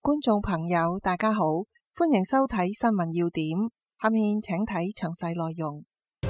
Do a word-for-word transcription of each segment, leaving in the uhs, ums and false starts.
觀眾朋友，大家好，歡迎收睇新聞要點。下面請睇詳細內容。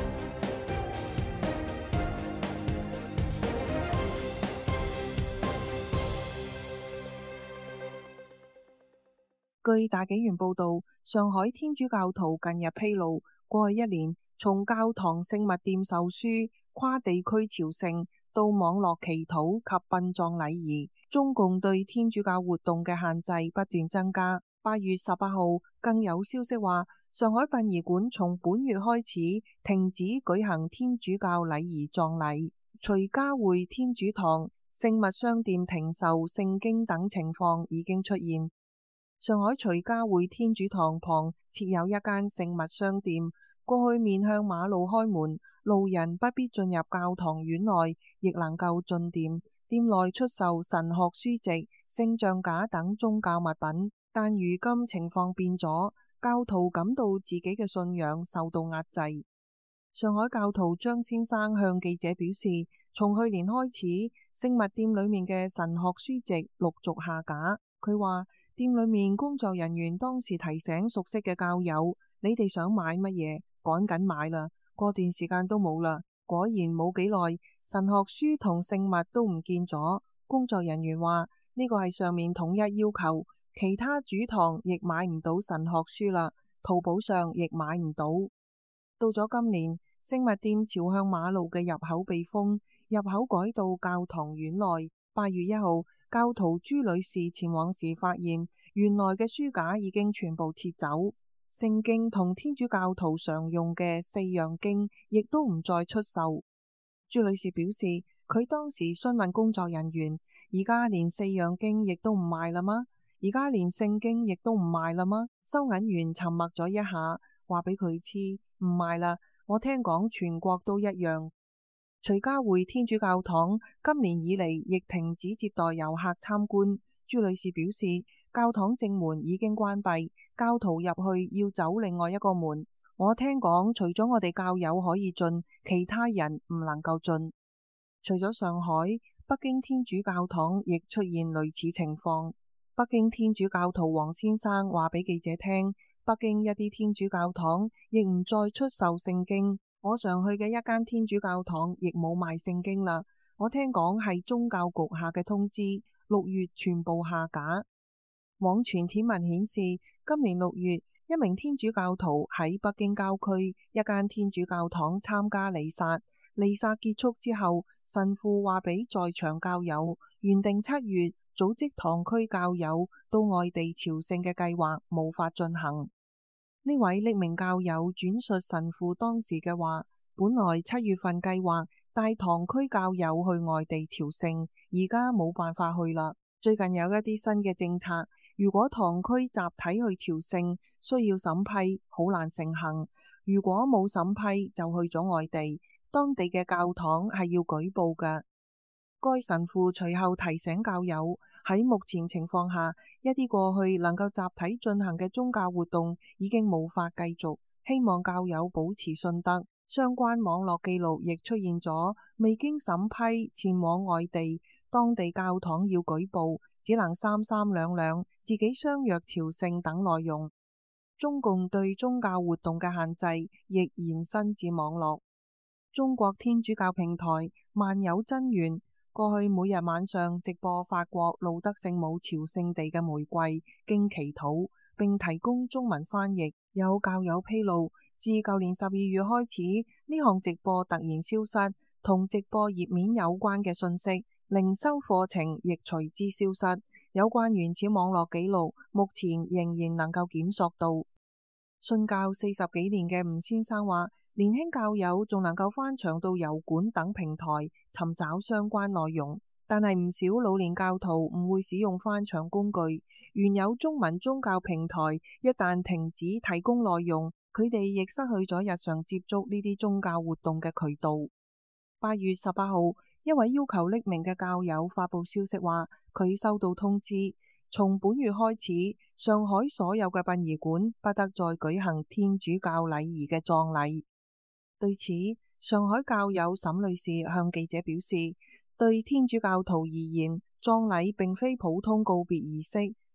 據大紀元報道，上海天主教徒近日披露，過去一年從教堂聖物店售書、跨地區朝聖到網絡祈禱及殯葬禮儀，中共對天主教活動嘅限制不斷增加。八月十八號更有消息話，上海殯儀館從本月開始停止舉行天主教禮儀葬禮，徐家匯天主堂聖物商店停售聖經等情況已經出現。上海徐家匯天主堂旁設有一間聖物商店，過去面向馬路開門，路人不必進入教堂院內，亦能夠進店。店內出售神學書籍、聖像架等宗教物品，但如今情況變咗，教徒感到自己嘅信仰受到壓制。上海教徒張先生向記者表示，從去年開始，聖物店裏面嘅神學書籍陸續下架。佢話，店裏面工作人員當時提醒熟悉嘅教友，你哋想買乜嘢，趕緊買啦，過段時間都冇啦。果然冇幾耐，神學書同聖物都唔見咗。工作人員話呢個係上面統一要求，其他主堂亦買唔到神學書啦，淘寶上亦買唔到。到咗今年，聖物店朝向馬路嘅入口被封，入口改到教堂院內。八月一號，教徒朱女士前往時發現，原來嘅書架已經全部撤走，聖經同天主教徒常用嘅四樣經亦都唔再出售。朱女士表示，佢當時詢問工作人員，而家連四樣經亦都唔賣啦嗎？而家連聖經亦都唔賣啦嗎？收銀員沉默咗一下，話俾佢知唔賣啦。我聽講全國都一樣。徐家匯天主教堂今年以嚟亦停止接待遊客參觀。朱女士表示，教堂正門已經關閉，教徒入去要走另外一個門。我聽講，除咗我哋教友可以進，其他人唔能夠進。除咗上海，北京天主教堂亦出現類似情況。北京天主教徒黃先生話俾記者聽，北京一啲天主教堂亦唔再出售聖經。我常去嘅一間天主教堂亦冇賣聖經啦。我聽講係宗教局下嘅通知，六月全部下架。網傳帖文顯示，今年六月，一名天主教徒喺北京郊區一間天主教堂參加彌撒，彌撒結束之後，神父話俾在場教友，原定七月組織堂區教友到外地朝聖嘅計劃無法進行。呢位匿名教友轉述神父當時嘅話，本來七月份計劃帶堂區教友去外地朝聖，而家冇辦法去啦。最近有一啲新嘅政策，如果堂區集體去朝聖，需要審批，好難成行。如果冇審批，就去咗外地，當地嘅教堂係要舉報嘅。該神父隨後提醒教友，喺目前情況下，一啲過去能夠集體進行嘅宗教活動已經無法繼續，希望教友保持信德。相關網絡記錄亦出現咗未經審批前往外地，當地教堂要舉報，只能三三兩兩，自己相約朝聖等內容。中共對宗教活動嘅限制亦延伸至網絡。中國天主教平台萬有真緣過去每日晚上直播法國路德聖母朝聖地嘅玫瑰經祈禱，並提供中文翻譯。有教友披露，自舊年十二月開始，呢項直播突然消失，同直播頁面有關嘅信息，靈修課程亦隨之消失。有關原始網絡記錄，目前仍然能夠檢索到。信教四十幾年嘅吳先生話，年輕教友仲能夠翻牆到油管等平台尋找相關內容，但係唔少老年教徒唔會使用翻牆工具。原有中文宗教平台一旦停止提供內容，佢哋亦失去咗日常接觸呢啲宗教活動嘅渠道。八月十八號，一位要求匿名嘅教友發佈消息話，佢收到通知，從本月開始，上海所有嘅殯儀館不得再舉行天主教禮儀嘅葬禮。對此，上海教友沈女士向記者表示，對天主教徒而言，葬禮並非普通告別儀式，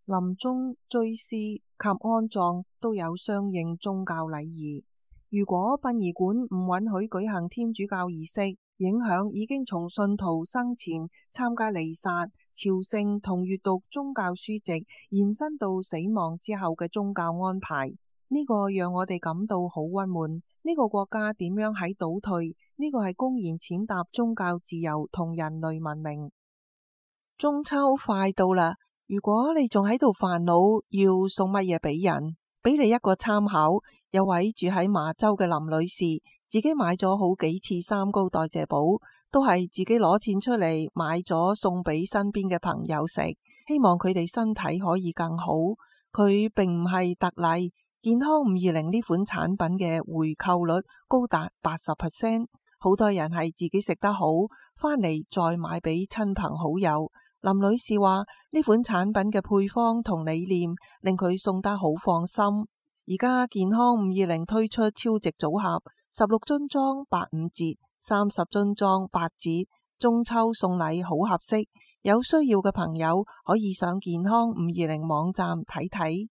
臨終、追思及安葬都有相應宗教禮儀。如果殯儀館唔允許舉行天主教儀式，影響已經從信徒生前參加彌撒、朝聖同閱讀宗教書籍，延伸到死亡之後嘅宗教安排。呢個讓我哋感到好鬱悶。呢個國家點樣喺倒退？呢個係公然踐踏宗教自由同人類文明。中秋快到啦，如果你仲喺度煩惱要送乜嘢俾人，俾你一個參考。有位住喺馬洲嘅林女士，自己買咗好幾次三高代謝寶，都係自己攞錢出嚟買咗送俾身邊嘅朋友食，希望佢哋身體可以更好。佢並唔係特例，健康五二零呢款產品嘅回購率高達八十 percent， 好多人係自己食得好，返嚟再買俾親朋好友。林女士話呢款產品嘅配方同理念令佢送得好放心。而家健康五二零推出超值組合，十六樽裝八五折，三十樽裝八折，中秋送禮好合適。有需要嘅朋友可以上健康五二零網站睇睇。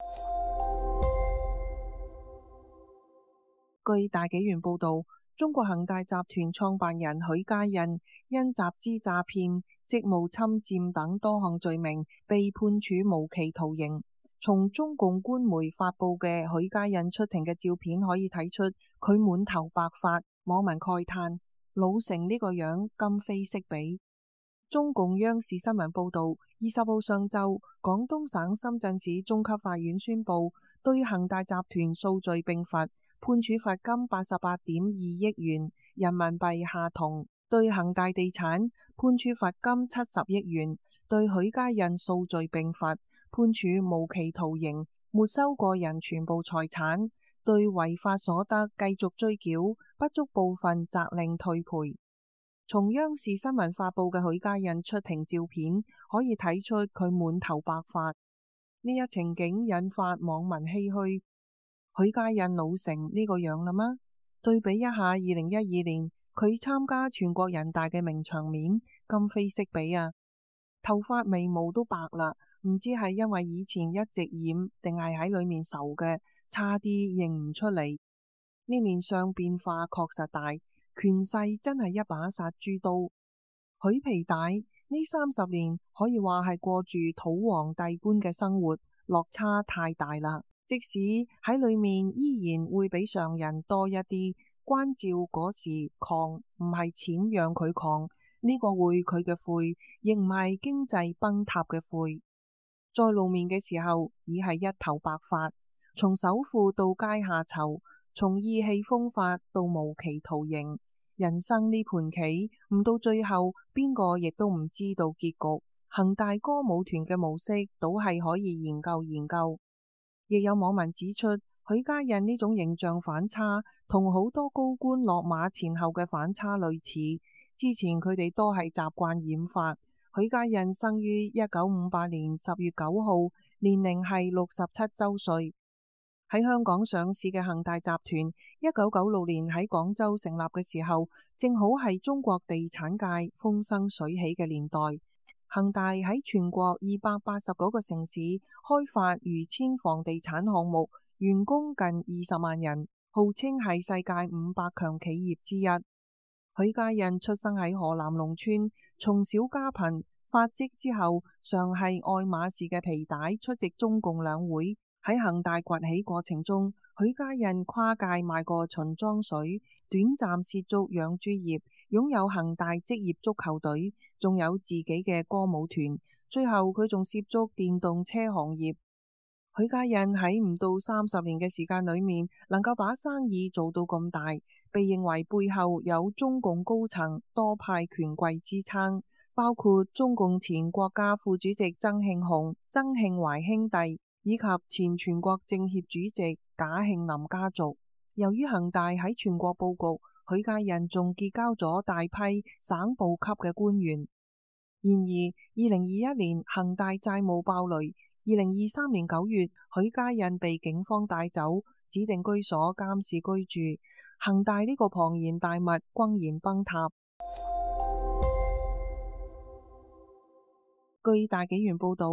據大紀元報道，中國恒大集團創辦人許家印因集資詐騙、職務侵佔等多項罪名被判處無期徒刑。從中共官媒發佈嘅許家印出庭嘅照片可以睇出，佢滿頭白髮，網民慨嘆老成呢個樣今非昔比。中共央視新聞報道，二十號上晝，廣東省深圳市中級法院宣布對恒大集團數罪並罰，判處罰金八十八點二億元人民幣下同；對恒大地產判處罰金七十億元，對許家印數罪並罰，判處無期徒刑，沒收個人全部財產，對違法所得繼續追繳，不足部分責令退賠。從央視新聞發佈嘅許家印出庭照片可以睇出佢滿頭白髮，呢一情景引發網民唏噓：許家印老成呢個樣啦嗎？對比一下二零一二年佢參加全國人大嘅名場面，今非昔比啊！頭髮眉毛都白啦。唔知係因為以前一直染，定係喺裏面愁嘅，差啲認唔出嚟。呢面相變化確實大，權勢真係一把殺豬刀。許皮帶呢三十年可以話係過住土皇帝般嘅生活，落差太大啦。即使喺裏面依然會比常人多一啲關照嗰時狂，唔係錢讓佢狂，呢個會佢嘅悔，亦唔係經濟崩塌嘅悔。再露面嘅時候已係一頭白髮，從首富到階下囚，從意氣風發到無期徒刑。人生呢盤棋唔到最後邊個亦都唔知道結局。恒大歌舞團嘅模式倒係可以研究研究。亦有網民指出，許家印呢種形象反差同好多高官落馬前後嘅反差類似。之前佢哋都係習慣染髮。許家印生於一九五八年十月九號，年齡係六十七周歲。喺香港上市嘅恒大集團，一九九六年喺廣州成立嘅時候，正好係中國地產界風生水起嘅年代。恒大喺全國二百八十九個城市開發逾千房地產項目，員工近二十萬人，號稱係世界五百強企業之一。許家印出生喺河南農村，從小家貧，發跡之後常係愛馬仕嘅皮帶出席中共兩會。喺恒大崛起過程中，許家印跨界賣過秦裝水，短暫涉足養豬業，擁有恒大職業足球隊，仲有自己嘅歌舞團。最後佢仲涉足電動車行業。許家印喺唔到三十年嘅時間裏面，能夠把生意做到咁大，被認為背後有中共高層多派權貴支撐，包括中共前國家副主席曾慶紅、曾慶懷兄弟，以及前全國政協主席賈慶林家族。由於恒大喺全國佈局，許家印仲結交咗大批省部級嘅官員。然而，二零二一年恒大債務爆雷。二零二三年九月，許家印被警方帶走，指定居所監視居住。恒大呢個龐然大物轟然崩塌。據大紀元報道，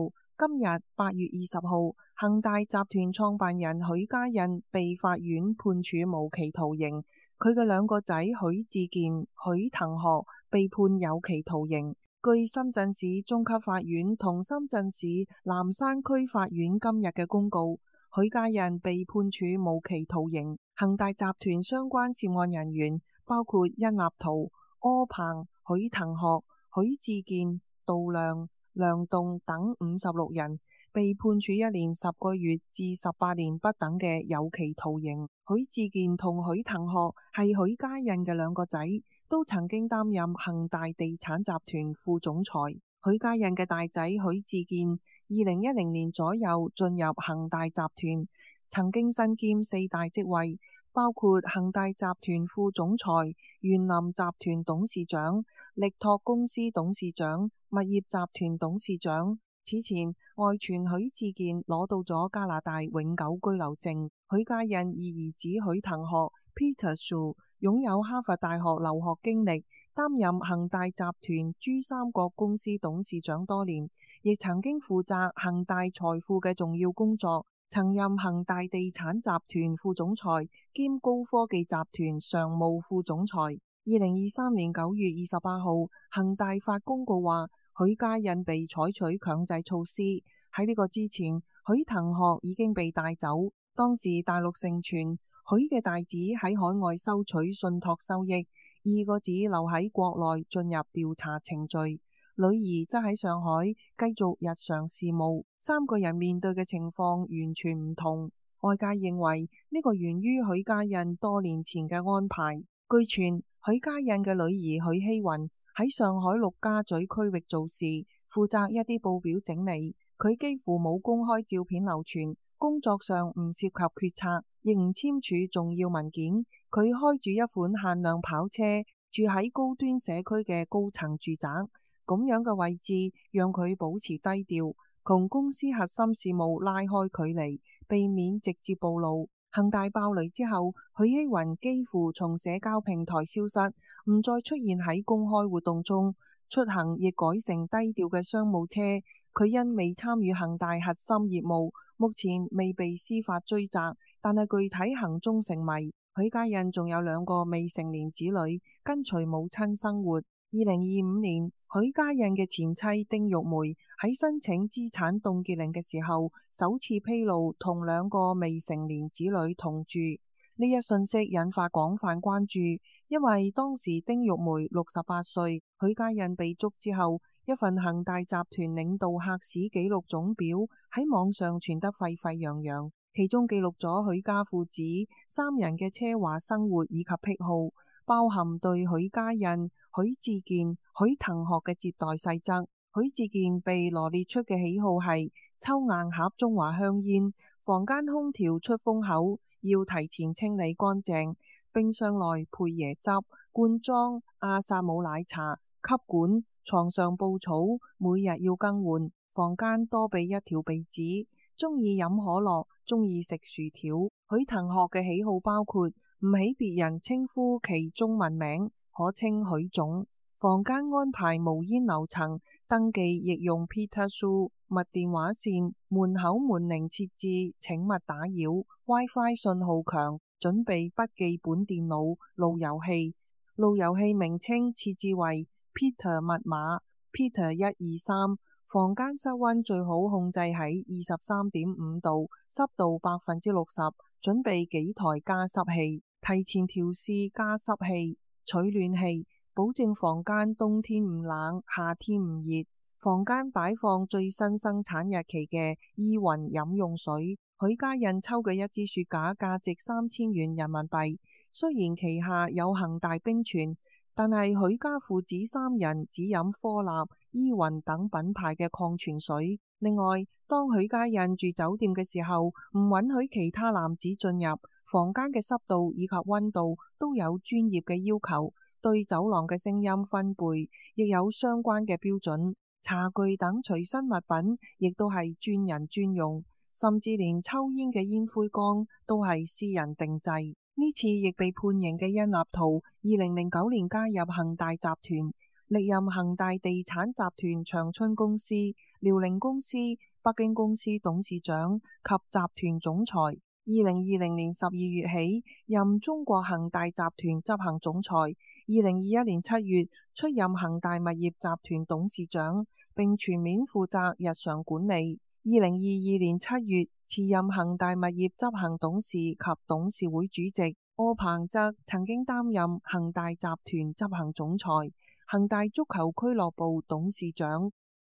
今日八月二十號，恒大集團創辦人許家印被法院判處無期徒刑，佢嘅兩個仔許志健、許騰學被判有期徒刑。據深圳市中級法院同深圳市南山區法院今日嘅公告，許家印被判處無期徒刑。恒大集團相關涉案人員包括殷立圖、柯鵬、許騰學、許志健、杜亮、梁棟等五十六人，被判處一年十個月至十八年不等嘅有期徒刑。許志健同許騰學係許家印嘅兩個仔，都曾經擔任恒大地產集團副總裁。許家印嘅大仔許志健二零一零年左右進入恒大集團，曾經身兼四大職位，包括恒大集團副總裁、園林集團董事長、力拓公司董事長、物業集團董事長。此前外傳許志健攞到咗加拿大永久居留證。許家印二兒子許騰學 Peter Su 擁有哈佛大學留學經歷，擔任恒大集團珠三角公司董事長多年，亦曾經負責恒大財富嘅重要工作，曾任恒大地產集團副總裁兼高科技集團常務副總裁。二零二三年九月二十八號，恒大發公告話，許家印被採取強制措施。喺呢個之前，許騰學已經被帶走。當時大陸盛傳許嘅大子喺海外收取信託收益，二個子留喺國內進入調查程序，女兒則喺上海繼續日常事務。三個人面對嘅情況完全唔同。外界認為呢個源於許家印多年前嘅安排。據傳許家印嘅女兒許希雲喺上海陸家嘴區域做事，負責一啲報表整理。佢幾乎冇公開照片流傳，工作上唔涉及決策，亦唔簽署重要文件。佢開住一款限量跑車，住喺高端社區嘅高層住宅，咁樣嘅位置讓佢保持低調，同公司核心事務拉開距離，避免直接暴露。恒大爆雷之後，許希雲幾乎從社交平台消失，唔再出現喺公開活動中，出行亦改成低調嘅商務車。佢因未參與恒大核心業務，目前未被司法追責，但係具體行蹤成謎。許家印仲有兩個未成年子女跟隨母親生活。二零二五年，許家印嘅前妻丁玉梅喺申請資產凍結令嘅時候，首次披露同兩個未成年子女同住。呢一信息引發廣泛關注，因為當時丁玉梅六十八歲，許家印被捉之後，一份恒大集團領導客史記錄總表喺網上傳得沸沸揚揚，其中記錄咗許家父子三人嘅奢華生活以及癖好，包含對許家印、許志健、許騰學嘅接待細則。許志健被羅列出嘅喜好係抽硬盒中華香煙，房間空調出風口要提前清理乾淨，冰箱內配椰汁、罐裝阿薩姆奶茶、吸管、床上布草每日要更換，房間多備一條被子，中意飲可樂，中意食薯條。許騰學嘅喜好包括唔喜別人稱呼其中文名，可稱許總。房間安排無煙樓層，登記亦用 Peter Su， 密電話線，門口門鈴設置請勿打擾， WiFi 信號強，準備筆記本電腦、路由器。路由器名稱設置為Peter 密碼 Peter 一二三，房間室溫最好控制喺二十三點五度，濕度百分之六十，準備幾台加濕器，提前調試加濕器、取暖器，保證房間冬天唔冷，夏天唔熱。房間擺放最新生產日期嘅依雲飲用水。許家印抽嘅一支雪茄價值三千元人民幣，雖然旗下有恒大冰泉，但係許家父子三人只飲科納、依雲等品牌嘅礦泉水。另外，當許家印住酒店嘅時候，唔允許其他男子進入，房間嘅濕度以及溫度都有專業嘅要求，對走廊嘅聲音分貝亦有相關嘅標準。茶具等隨身物品亦都係專人專用，甚至連抽煙嘅煙灰缸都係私人定製。呢次亦被判刑嘅殷立圖，二零零九年加入恒大集團，歷任恒大地產集團長春公司遼寧公司、北京公司董事長及集團總裁。二零二零年十二月起任中國恒大集團執行總裁，二零二一年七月出任恒大物業集團董事長，並全面負責日常管理。二零二二年七月辭任恒大物業執行董事及董事會主席。柯鵬則曾經擔任恒大集團執行總裁、恒大足球俱樂部董事長。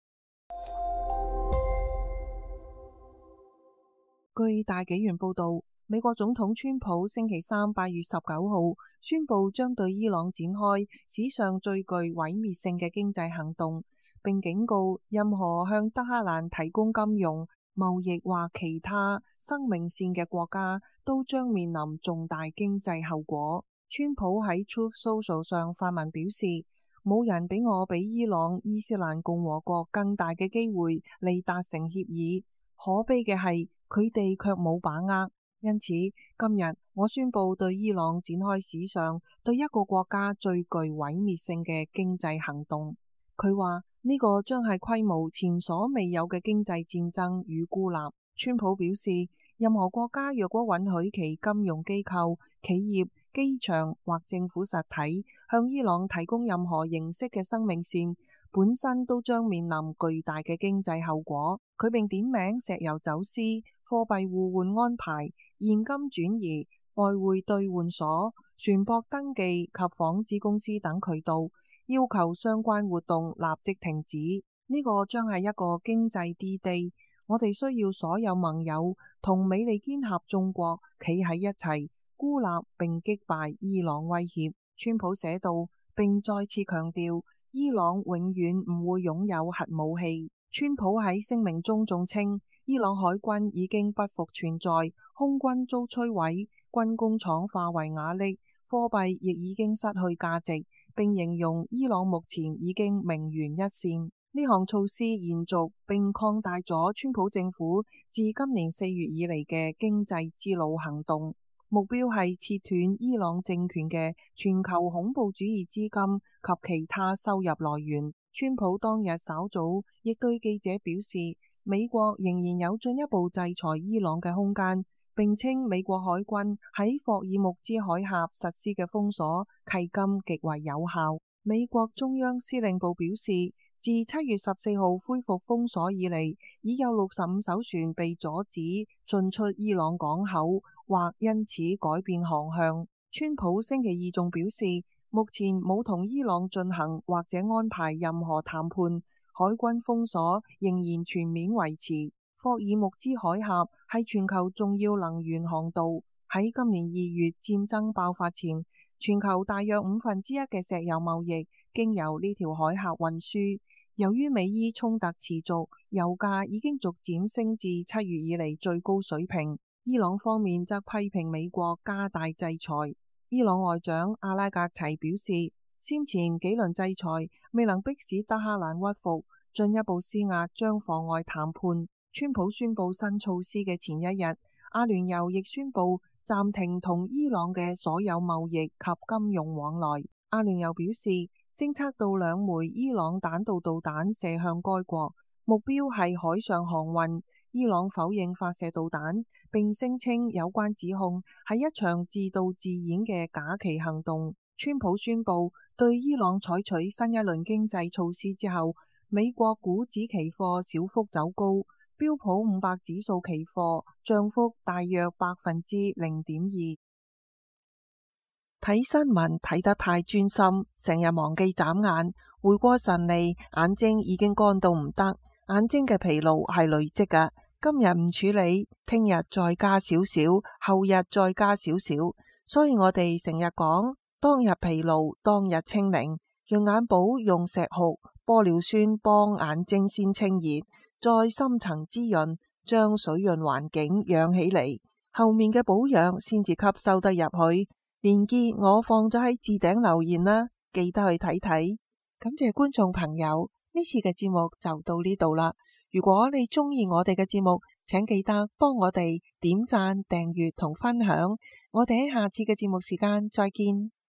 據大紀元報道，美國總統川普星期三八月十九號宣布將對伊朗展開史上最具毀滅性嘅經濟行動，並警告任何向德黑蘭提供金融、貿易或其他生命線嘅國家都將面臨重大經濟後果。川普喺 Truth Social 上發文表示，冇人比我比伊朗伊斯蘭共和國更大嘅機會嚟達成協議，可悲嘅係佢哋卻冇把握。因此今日我宣布對伊朗展開史上對一個國家最具毀滅性嘅經濟行動。佢話呢個將係規模前所未有嘅經濟戰爭與孤立。川普表示，任何國家若果允許其金融機構、企業、機場或政府實體向伊朗提供任何形式嘅生命線，本身都將面臨巨大嘅經濟後果。佢並點名石油走私、貨幣互換安排、現金轉移、外匯兌換所、船舶登記及紡織公司等渠道，要求相關活動立即停止。呢個將係一個經濟 D Day。我哋需要所有盟友同美利堅合眾國企喺一齊，孤立並擊敗伊朗威脅。川普寫道，並再次強調伊朗永遠唔會擁有核武器。川普喺聲明中仲稱，伊朗海軍已經不復存在，空軍遭摧毀，軍工廠化為瓦礫，貨幣亦已經失去價值，並形容伊朗目前已經命懸一線。呢項措施延續並擴大咗川普政府自今年四月以嚟嘅經濟之路行動，目標係切斷伊朗政權嘅全球恐怖主義資金及其他收入來源。川普當日稍早亦對記者表示，美國仍然有進一步制裁伊朗嘅空間，並稱美國海軍喺霍爾木茲海峽實施嘅封鎖迄今極為有效。美國中央司令部表示，自七月十四號恢復封鎖以嚟，已有六十五艘船被阻止進出伊朗港口，或因此改變航向。川普星期二仲表示，目前冇同伊朗進行或者安排任何談判，海軍封鎖仍然全面維持。霍爾木茲海峽係全球重要能源航道，喺今年二月戰爭爆發前，全球大約五分之一嘅石油貿易經由呢條海峽運輸。由於美伊衝突持續，油價已經逐漸升至七月以嚟最高水平。伊朗方面則批評美國加大制裁。伊朗外長阿拉格齊表示，先前幾輪制裁未能迫使德黑蘭屈服，進一步施壓將妨礙談判。川普宣布新措施嘅前一日，阿聯酋亦宣布暫停同伊朗嘅所有貿易及金融往來。阿聯酋表示，偵測到兩枚伊朗彈道導彈射向該國，目標係海上航運。伊朗否認發射導彈，並聲稱有關指控係一場自導自演嘅假旗行動。川普宣布對伊朗採取新一輪經濟措施之後，美國股指期貨小幅走高，標普五百指數期貨漲幅大約百分之零點二。睇新聞睇得太專心，成日忘記眨眼，回過神嚟，眼睛已經乾到唔得。眼睛嘅疲勞係累積㗎，今日唔處理，聽日再加少少，後日再加少少。所以我哋成日講，當日疲勞，當日清零。潤眼寶用石斛、玻尿酸幫眼睛先清熱，再深層滋潤，將水潤環境養起嚟，後面嘅保養先至吸收得入去。連結我放咗喺置頂留言啦，記得去睇睇。感謝觀眾朋友，呢次嘅節目就到呢度啦。如果你中意我哋嘅節目，請記得幫我哋點讚、訂閱同分享。我哋喺下次嘅節目時間再見。